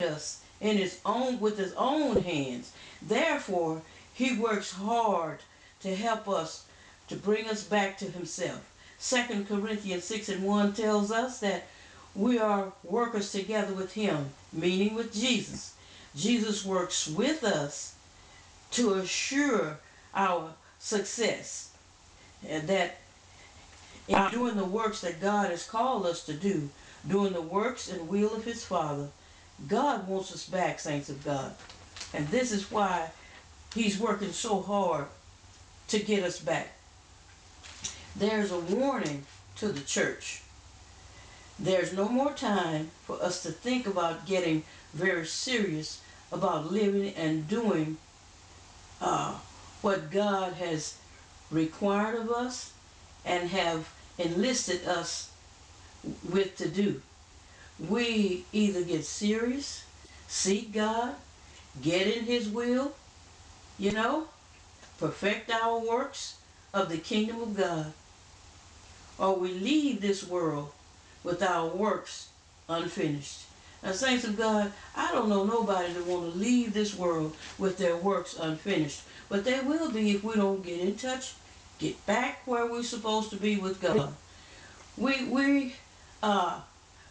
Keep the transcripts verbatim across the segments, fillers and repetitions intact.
us in his own with his own hands. Therefore, he works hard to help us to bring us back to himself. Second Corinthians six and one tells us that we are workers together with him, meaning with Jesus. Jesus works with us to assure our success, and that in doing the works that God has called us to do, doing the works and will of his Father, God wants us back, saints of God. And this is why he's working so hard to get us back. There's a warning to the church. There's no more time for us to think about getting very serious about living and doing uh, what God has required of us and have enlisted us with to do. We either get serious, seek God, get in his will, you know, perfect our works of the kingdom of God, or we leave this world with our works unfinished. Now, saints of God, I don't know nobody that want to leave this world with their works unfinished, but they will be if we don't get in touch, get back where we're supposed to be with God. We we uh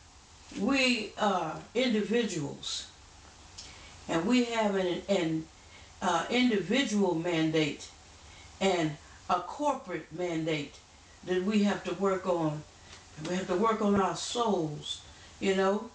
we are individuals, and we have an, an uh, individual mandate and a corporate mandate that we have to work on. We have to work on our souls. You know,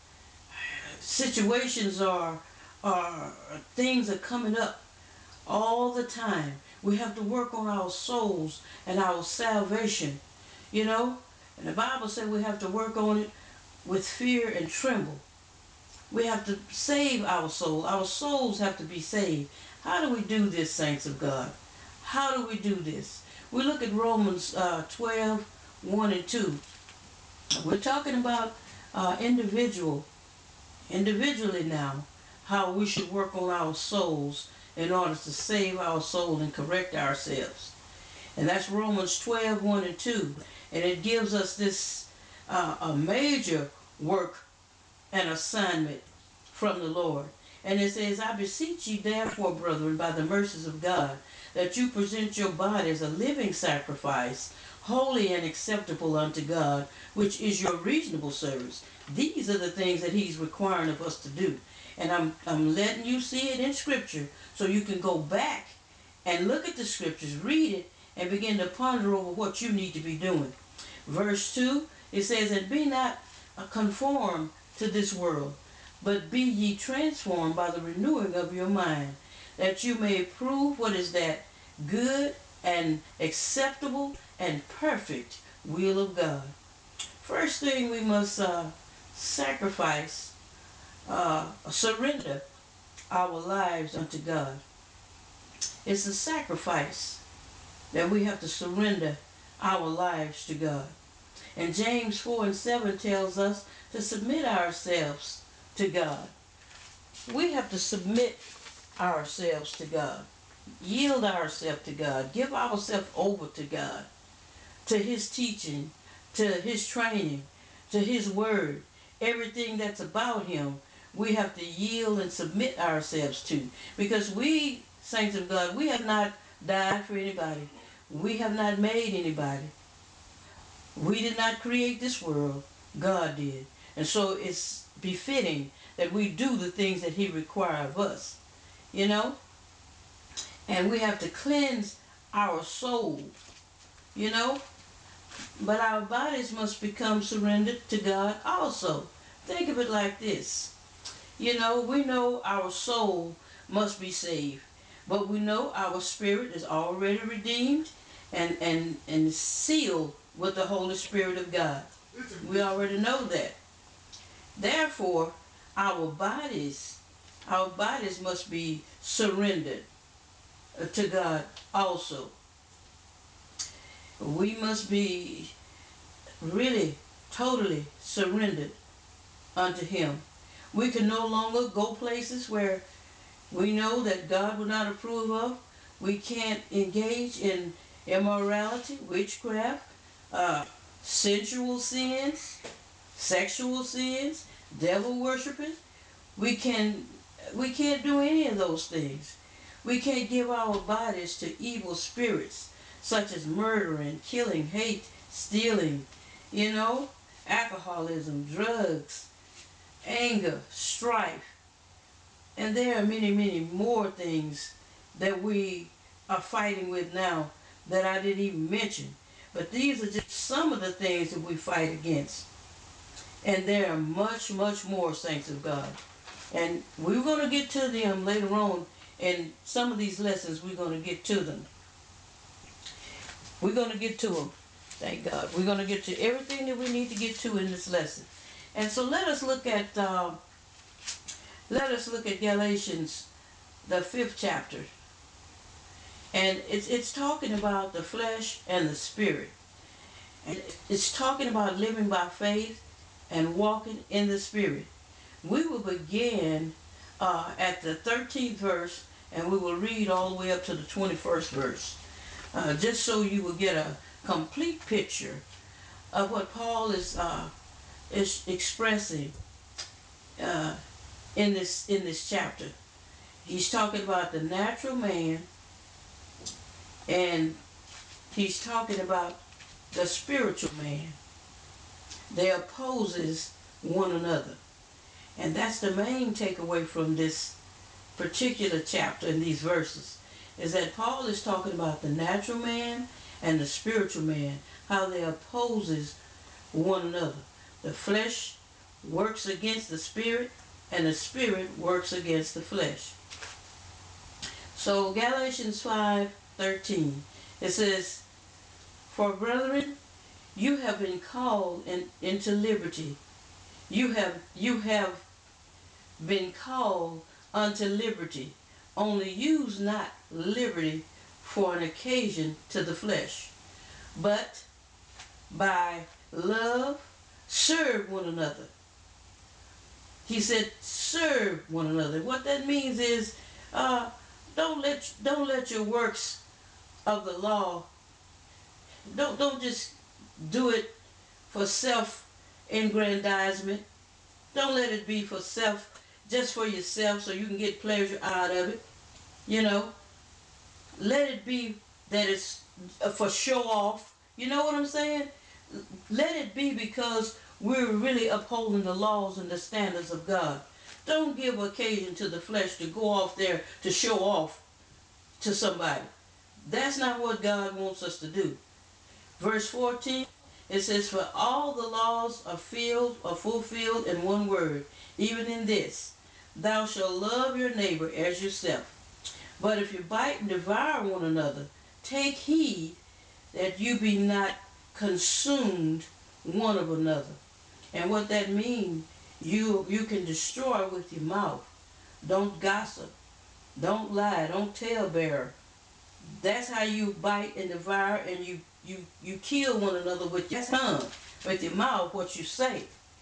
situations are are things are coming up all the time. We have to work on our souls and our salvation. You know, and the Bible said we have to work on it with fear and tremble. We have to save our soul. Our souls have to be saved. How do we do this, saints of God? How do we do this? We look at Romans uh, twelve, one and two. We're talking about uh, individual, individually now, how we should work on our souls in order to save our soul and correct ourselves. And that's Romans twelve, one and two. And it gives us this uh, a major work and assignment from the Lord. And it says, I beseech you therefore, brethren, by the mercies of God, that you present your body as a living sacrifice, holy and acceptable unto God, which is your reasonable service. These are the things that he's requiring of us to do. And I'm, I'm letting you see it in Scripture so you can go back and look at the Scriptures, read it, and begin to ponder over what you need to be doing. Verse two, it says, and be not conformed to this world, but be ye transformed by the renewing of your mind, that you may prove what is that good and acceptable and perfect will of God. First thing, we must uh, sacrifice, uh, surrender our lives unto God. It's a sacrifice that we have to surrender our lives to God. And James four and seven tells us to submit ourselves to God. We have to submit ourselves to God, yield ourselves to God, give ourselves over to God, to his teaching, to his training, to his word. Everything that's about him, we have to yield and submit ourselves to. Because we, saints of God, we have not died for anybody. We have not made anybody. We did not create this world. God did. And so it's befitting that we do the things that he requires of us. You know? And we have to cleanse our soul. You know? But our bodies must become surrendered to God also. Think of it like this. You know, we know our soul must be saved. But we know our spirit is already redeemed and, and, and sealed with the Holy Spirit of God. We already know that. Therefore, our bodies, our bodies must be surrendered to God also. We must be really totally surrendered unto him. We can no longer go places where we know that God would not approve of. We can't engage in immorality, witchcraft, uh, sensual sins, sexual sins, devil worshiping. We can we can't do any of those things. We can't give our bodies to evil spirits such as murdering, killing, hate, stealing, you know, alcoholism, drugs, anger, strife, and there are many, many more things that we are fighting with now that I didn't even mention. But these are just some of the things that we fight against. And there are much, much more, saints of God. And we're going to get to them later on. In some of these lessons, we're going to get to them. We're going to get to them. Thank God. We're going to get to everything that we need to get to in this lesson. And so let us look at uh, let us look at Galatians, the fifth chapter. And it's it's talking about the flesh and the spirit. And it's talking about living by faith and walking in the spirit. We will begin uh, at the thirteenth verse, and we will read all the way up to the twenty-first verse, uh, just so you will get a complete picture of what Paul is uh, is expressing uh, in this in this chapter. He's talking about the natural man, and he's talking about the spiritual man. They opposes one another. And that's the main takeaway from this particular chapter in these verses, is that Paul is talking about the natural man and the spiritual man, how they opposes one another. The flesh works against the spirit, and the spirit works against the flesh. So Galatians five thirteen, it says, "For brethren, you have been called in, into liberty. You have you have been called unto liberty. Only use not liberty for an occasion to the flesh, but by love serve one another." He said, serve one another. What that means is, uh, don't let don't let your works of the law, don't don't just do it for self-aggrandizement. Don't let it be for self, just for yourself so you can get pleasure out of it. You know, let it be that it's for show off. You know what I'm saying? Let it be because we're really upholding the laws and the standards of God. Don't give occasion to the flesh to go off there to show off to somebody. That's not what God wants us to do. Verse fourteen, it says, "For all the laws are filled, are fulfilled in one word, even in this, thou shalt love your neighbor as yourself. But if you bite and devour one another, take heed that you be not consumed one of another." And what that means, you you can destroy with your mouth. Don't gossip. Don't lie. Don't tell bearer. That's how you bite and devour, and you, you, you kill one another with your tongue, with your mouth, what you say.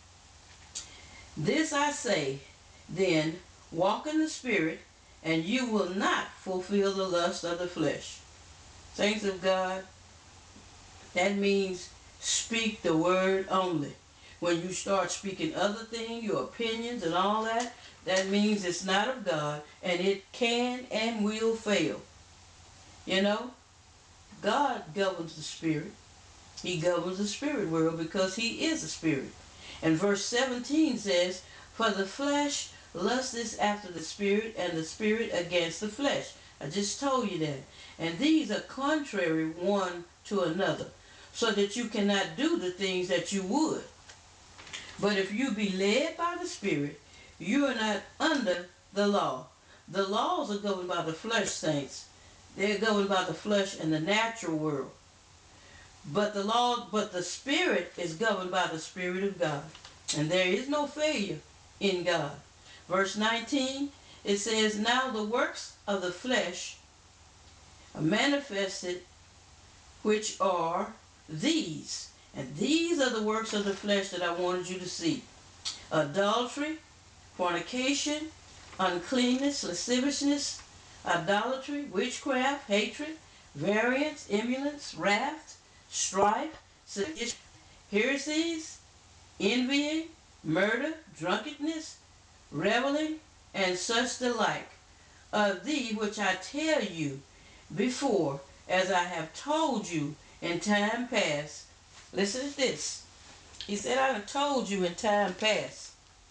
"This I say, then, walk in the Spirit, and you will not fulfill the lust of the flesh." Saints of God, that means speak the word only. When you start speaking other things, your opinions and all that, that means it's not of God, and it can and will fail. You know, God governs the spirit. He governs the spirit world because he is a spirit. And verse seventeen says, "For the flesh lusteth after the spirit, and the spirit against the flesh." I just told you that. And these are contrary one to another, so that you cannot do the things that you would. But if you be led by the Spirit, you are not under the law. The laws are governed by the flesh, saints. They're governed by the flesh and the natural world. But the law, but the Spirit is governed by the Spirit of God. And there is no failure in God. Verse nineteen, it says, "Now the works of the flesh are manifested, which are these." And these are the works of the flesh that I wanted you to see: adultery, fornication, uncleanness, lasciviousness, idolatry, witchcraft, hatred, variance, emulance, wrath, strife, heresies, envying, murder, drunkenness, reveling, and such the like, of thee which I tell you before, as I have told you in time past. Listen to this. He said, I have told you in time past,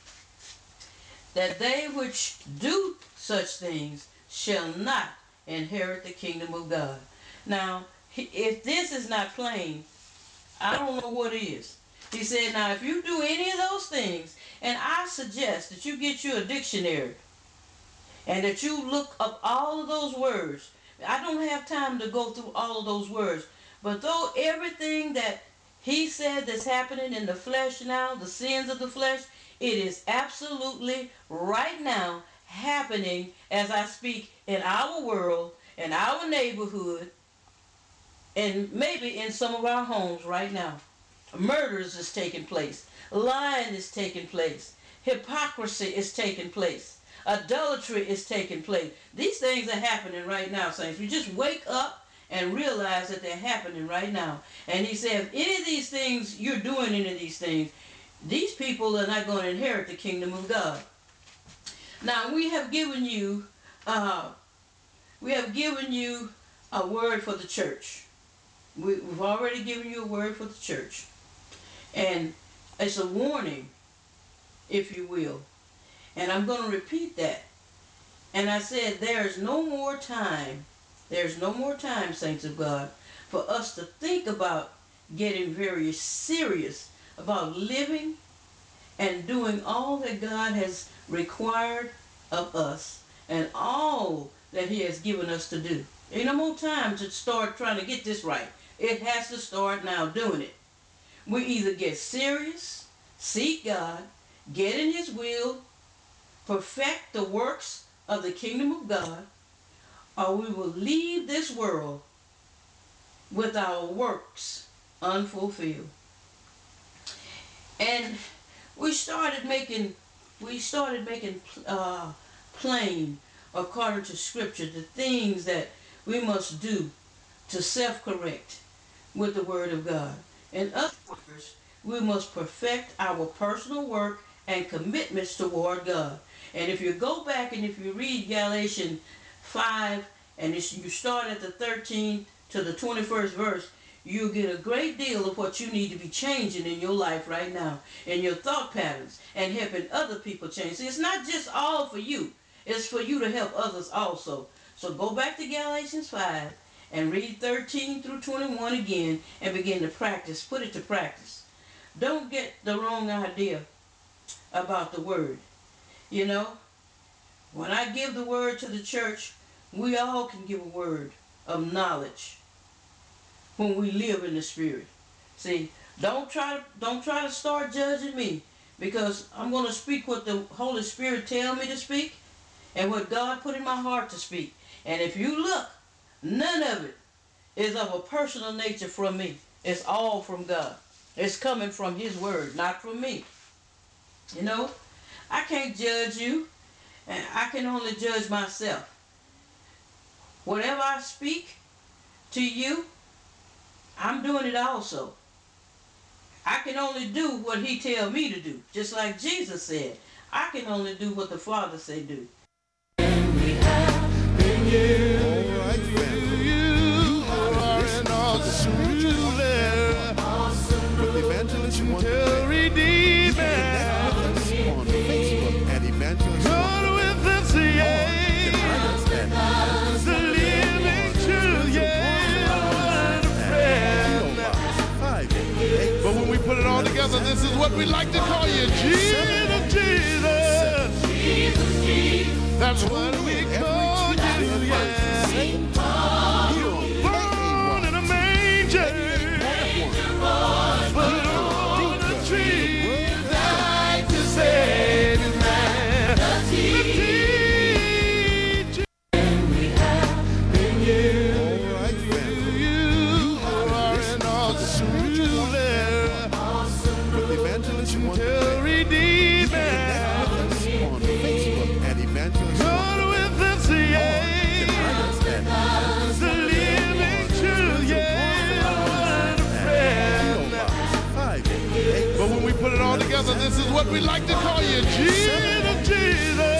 that they which do such things shall not inherit the kingdom of God. Now, if this is not plain, I don't know what is. He said, now if you do any of those things, and I suggest that you get you a dictionary and that you look up all of those words. I don't have time to go through all of those words, but though everything that he said that's happening in the flesh now, the sins of the flesh, it is absolutely right now happening as I speak in our world, in our neighborhood, and maybe in some of our homes right now. Murders is taking place. Lying is taking place. Hypocrisy is taking place. Adultery is taking place. These things are happening right now, saints. We just wake up and realize that they're happening right now. And he said, if any of these things, you're doing any of these things, these people are not going to inherit the kingdom of God. Now, we have given you, uh, we have given you a word for the church. We, we've already given you a word for the church. And it's a warning, if you will. And I'm going to repeat that. And I said, there's no more time, there's no more time, saints of God, for us to think about getting very serious about living and doing all that God has required of us and all that he has given us to do. Ain't no more time to start trying to get this right. It has to start now doing it. We either get serious, seek God, get in his will, perfect the works of the kingdom of God, or we will leave this world with our works unfulfilled. And we started making, we started making uh, plain, according to Scripture, the things that we must do to self-correct with the Word of God. In other words, we must perfect our personal work and commitments toward God. And if you go back and if you read Galatians five, and you start at the thirteenth to the twenty-first verse, you'll get a great deal of what you need to be changing in your life right now, in your thought patterns, and helping other people change. See, it's not just all for you. It's for you to help others also. So go back to Galatians five and read thirteen through twenty-one again and begin to practice. Put it to practice. Don't get the wrong idea about the word. You know, when I give the word to the church, we all can give a word of knowledge when we live in the Spirit. See, don't try to don't try to start judging me, because I'm going to speak what the Holy Spirit tells me to speak and what God put in my heart to speak. And if you look, none of it is of a personal nature from me. It's all from God. It's coming from his word, not from me. You know, I can't judge you, and I can only judge myself. Whatever I speak to you, I'm doing it also. I can only do what he tells me to do, just like Jesus said. I can only do what the Father said do. And we have been you. All right, family. You are an awesome ruler. Awesome ruler. With Evangelist Wonder Redeemer. On Facebook at Evangelist Wonder. With us, yeah. The living truth, yeah. What a friend. But when we put it all together, this is what we like to call you. Jesus, Jesus. Jesus, Jesus. That's what we call you, yeah. Born in a manger. But on a tree. Died to save his man. The teacher. And we have been you. All right, family. You are an awesome ruler. Awesome ruler. With Evangelist Wonder Redeemer. On Facebook at Evangelist God with us, yeah. The living truth, yeah. What a friend. But when we put it all together, this is what we like to call you. Jesus. Jesus.